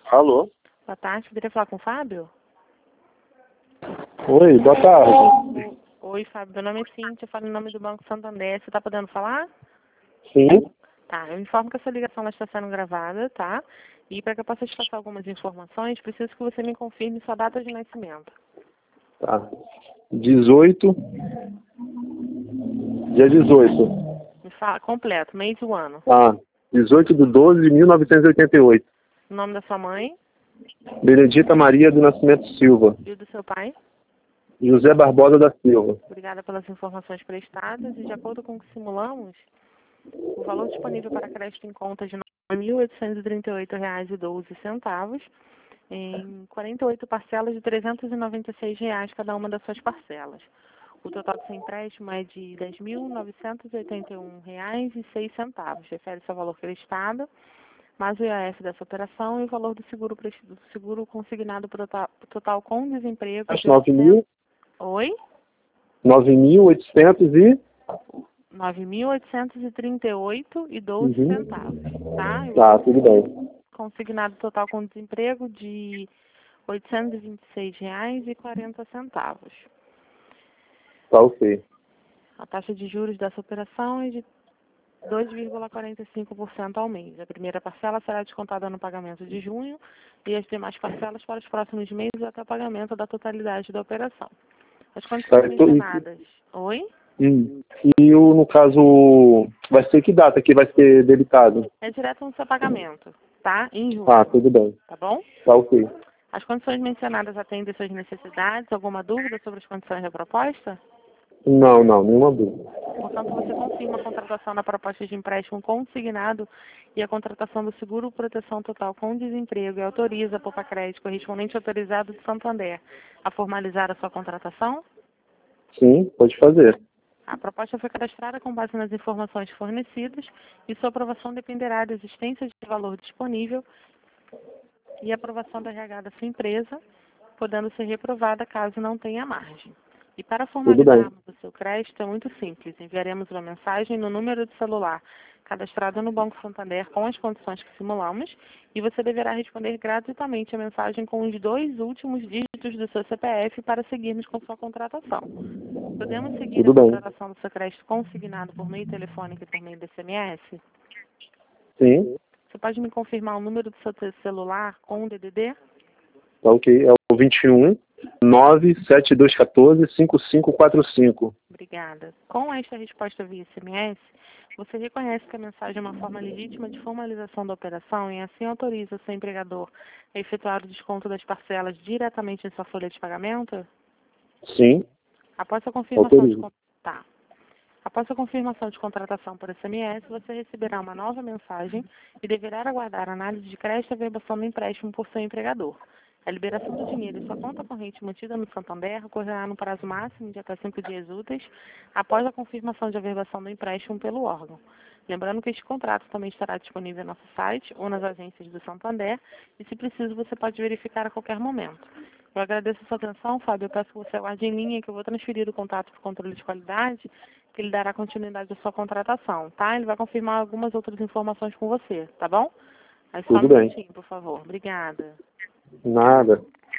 Alô? Boa tarde, poderia falar com o Fábio? Oi, boa tarde. Oi, Fábio, meu nome é Cíntia, eu falo em nome do Banco Santander. Você está podendo falar? Sim, Tá, eu informo que essa ligação ela está sendo gravada, tá? E para que eu possa te passar algumas informações, preciso que você me confirme sua data de nascimento. tá. 18, dia 18. Me fala completo, mês e o ano. 18/12/1988. O nome da sua mãe Benedita Maria do Nascimento Silva. e o do seu pai. José Barbosa da Silva. Obrigada pelas informações prestadas e de acordo com o que simulamos, o valor disponível para crédito em conta de R$ 9.838,12 em 48 parcelas de R$ 396 cada uma das suas parcelas. O total do seu empréstimo é de R$ 10.981,06. Refere-se ao valor prestado, mais o IOF dessa operação e o valor do seguro consignado para o total com desemprego Acho de 800... Oi? 9.800 e... 9.838,12, tá? E o Tá, valor tudo bem. consignado total com desemprego de R$ 826,40. Tá ok. A taxa de juros dessa operação é de 2,45% ao mês. A primeira parcela será descontada no pagamento de junho e as demais parcelas para os próximos meses até o pagamento da totalidade da operação. As condições Tá, mencionadas. Oi? no caso, vai ser que data que vai ser debitado? É direto no seu pagamento, tá? Em junho, Ah, tudo bem. tá bom? Tá ok. As condições mencionadas atendem suas necessidades? Alguma dúvida sobre as condições da proposta? Não, nenhuma dúvida. Portanto, você confirma a contratação da proposta de empréstimo consignado e a contratação do seguro proteção total com desemprego e autoriza a Popacred, correspondente autorizado de Santander, a formalizar a sua contratação? Sim, pode fazer. A proposta foi cadastrada com base nas informações fornecidas e sua aprovação dependerá da existência de valor disponível e aprovação da RH da sua empresa, podendo ser reprovada caso não tenha margem. E para Tudo bem. formalizarmos o seu crédito é muito simples. Enviaremos uma mensagem no número de celular cadastrado no Banco Santander com as condições que simulamos e você deverá responder gratuitamente a mensagem com os 2 últimos dígitos do seu CPF para seguirmos com sua contratação. Podemos seguir Tudo a bem. contratação do seu crédito consignado por meio telefônico e por meio de SMS? Sim, Você pode me confirmar o número do seu celular com o DDD? tá ok. É o 21 97214 5545. Obrigada. Com esta resposta via SMS, você reconhece que a mensagem é uma forma legítima de formalização da operação e assim autoriza o seu empregador a efetuar o desconto das parcelas diretamente em sua folha de pagamento? Sim, Após a confirmação de autorizo. Tá. Após a confirmação de contratação por SMS, você receberá uma nova mensagem e deverá aguardar a análise de crédito e averbação do empréstimo por seu empregador. A liberação do dinheiro em sua conta corrente mantida no Santander ocorrerá no prazo máximo de até 5 dias úteis após a confirmação de averbação do empréstimo pelo órgão. Lembrando que este contrato também estará disponível no nosso site ou nas agências do Santander e, se preciso, você pode verificar a qualquer momento. Eu agradeço a sua atenção, Fábio. Eu peço que você aguarde em linha que eu vou transferir o contato para o controle de qualidade, que ele dará continuidade à sua contratação, tá? Ele vai confirmar algumas outras informações com você, tá bom? Aí só um Tudo bem. minutinho, por favor. Obrigada. Nada.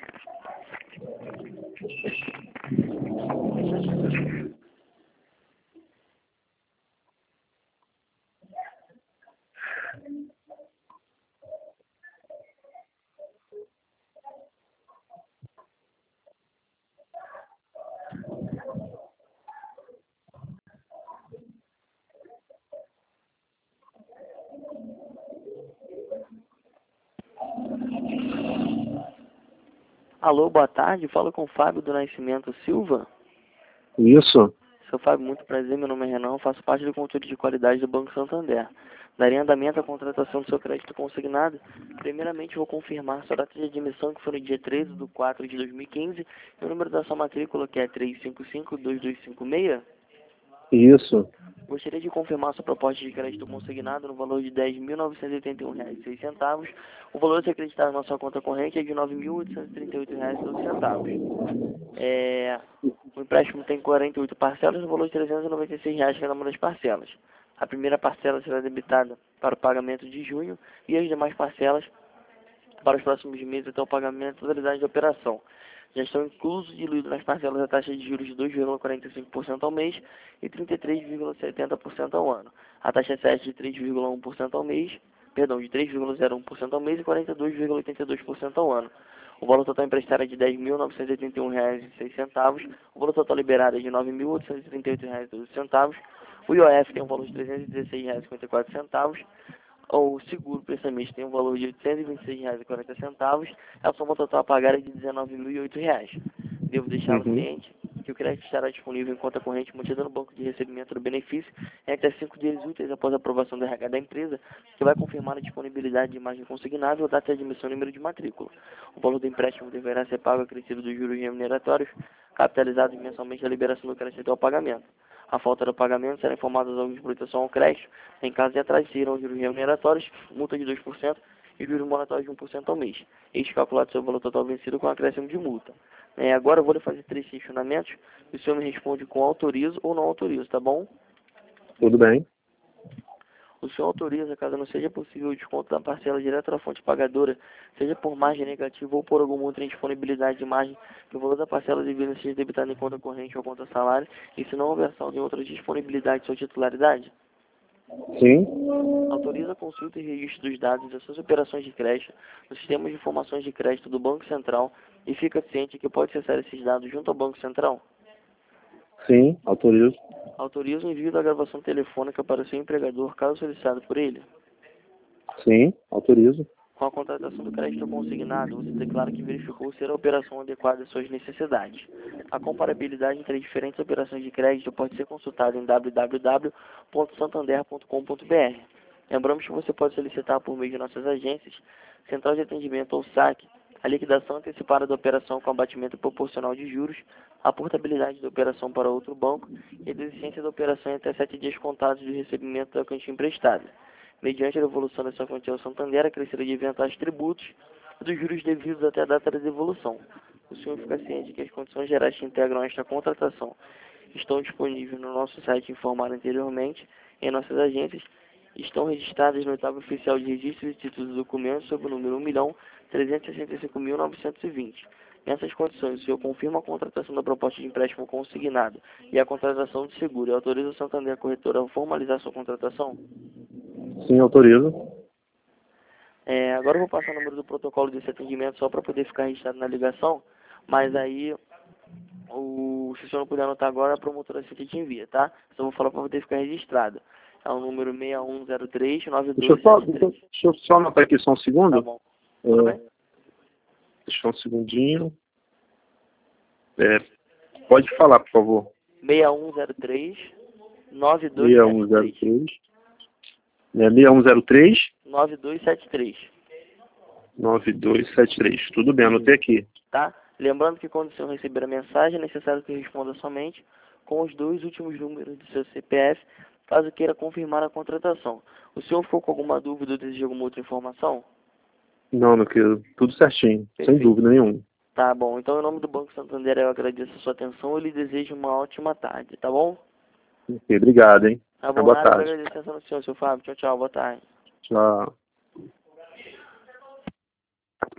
Alô, boa tarde. Falo com o Fábio do Nascimento Silva. Isso. Seu Fábio, muito prazer. Meu nome é Renan. Faço parte do controle de qualidade do Banco Santander. Daria andamento à contratação do seu crédito consignado. Primeiramente, vou confirmar sua data de admissão, que foi no dia 13/4/2015, e o número da sua matrícula, que é 355-2256. Isso. Gostaria de confirmar sua proposta de crédito consignado no valor de R$ 10.981,06. O valor a ser acreditado na sua conta corrente é de R$ 9.838,12. O empréstimo tem 48 parcelas, no valor de R$ 396 cada uma das parcelas. A primeira parcela será debitada para o pagamento de junho e as demais parcelas para os próximos meses até o pagamento da totalidade da operação. Já estão inclusos e diluídos nas parcelas a taxa de juros de 2,45% ao mês e 33,70% ao ano. A taxa 7 de 3,1% ao mês, perdão, de 3,01% ao mês e 42,82% ao ano. O valor total emprestado é de R$ 10.981,06. O valor total liberado é de R$ 9.838,12. O IOF tem um valor de R$ 316,54. O seguro prestamente tem um valor de R$ 826,40. A soma total a pagar é de R$ 19.008. Devo deixá-lo ciente que o crédito estará disponível em conta corrente mantida no banco de recebimento do benefício em até 5 dias úteis após a aprovação do RH da empresa, que vai confirmar a disponibilidade de imagem consignável, data de admissão e número de matrícula. O valor do empréstimo deverá ser pago acrescido dos juros remuneratórios, capitalizados mensalmente a liberação do crédito ao pagamento. A falta do pagamento será informada aos órgãos de proteção ao crédito. Em caso de atraso, serão os juros remuneratórios, multa de 2% e juros moratórios de 1% ao mês. Este calculado sobre o valor total vencido com acréscimo de multa. Agora eu vou lhe fazer 3 questionamentos e o senhor me responde com autorizo ou não autorizo, tá bom? Tudo bem. O senhor autoriza, caso não seja possível o desconto da parcela direto da fonte pagadora, seja por margem negativa ou por alguma outra indisponibilidade de margem, que o valor da parcela devida seja debitado em conta corrente ou conta salário, e se não houver saldo em outra disponibilidade de sua titularidade? Sim. Autoriza a consulta e registro dos dados das suas operações de crédito no sistema de informações de crédito do Banco Central e fica ciente que pode acessar esses dados junto ao Banco Central? Sim, autorizo. Autoriza o envio da gravação telefônica para o seu empregador, caso solicitado por ele? Sim, autorizo. Com a contratação do crédito consignado, você declara que verificou ser a operação adequada às suas necessidades. A comparabilidade entre diferentes operações de crédito pode ser consultada em www.santander.com.br. Lembramos que você pode solicitar por meio de nossas agências, Central de Atendimento ou SAC, a liquidação antecipada da operação com abatimento proporcional de juros, a portabilidade da operação para outro banco e a desistência da operação em até 7 dias contados do recebimento da quantia emprestada. Mediante a devolução dessa quantia ao Santander, acrescerá de eventuais tributos e dos juros devidos até a data da devolução. O senhor fica ciente que as condições gerais que integram esta contratação estão disponíveis no nosso site informado anteriormente, em nossas agências, estão registradas no Tabela Oficial de Registro de Títulos e Documentos sob o número 1.365.920. Nessas condições, o senhor confirma a contratação da proposta de empréstimo consignado e a contratação de seguro e autoriza o Santander a corretora a formalizar sua contratação? Sim, autorizo. Agora eu vou passar o número do protocolo desse atendimento só para poder ficar registrado na ligação, mas aí, se o senhor não puder anotar agora, a promotora assistente te envia, tá? Só vou falar para poder ficar registrado. É o número 6103-9273. Deixa eu só anotar aqui só um segundo. Tá bom. Tudo bem? Deixa um segundinho. Pode falar, por favor. 6103-9273. 6103 9273. 9273. Tudo bem, anotei aqui. Tá? Lembrando que quando o senhor receber a mensagem, é necessário que responda somente com os 2 últimos números do seu CPF, caso queira confirmar a contratação. O senhor ficou com alguma dúvida ou deseja alguma outra informação? Não, não quero. Tudo certinho, Perfeito. sem dúvida nenhuma. Tá bom. Então, em nome do Banco Santander, eu agradeço a sua atenção e lhe desejo uma ótima tarde, tá bom? Ok, obrigado, hein? Tá bom, Boa nada, eu tarde. agradeço a atenção do senhor, seu Fábio. Tchau, tchau, boa tarde. Tchau.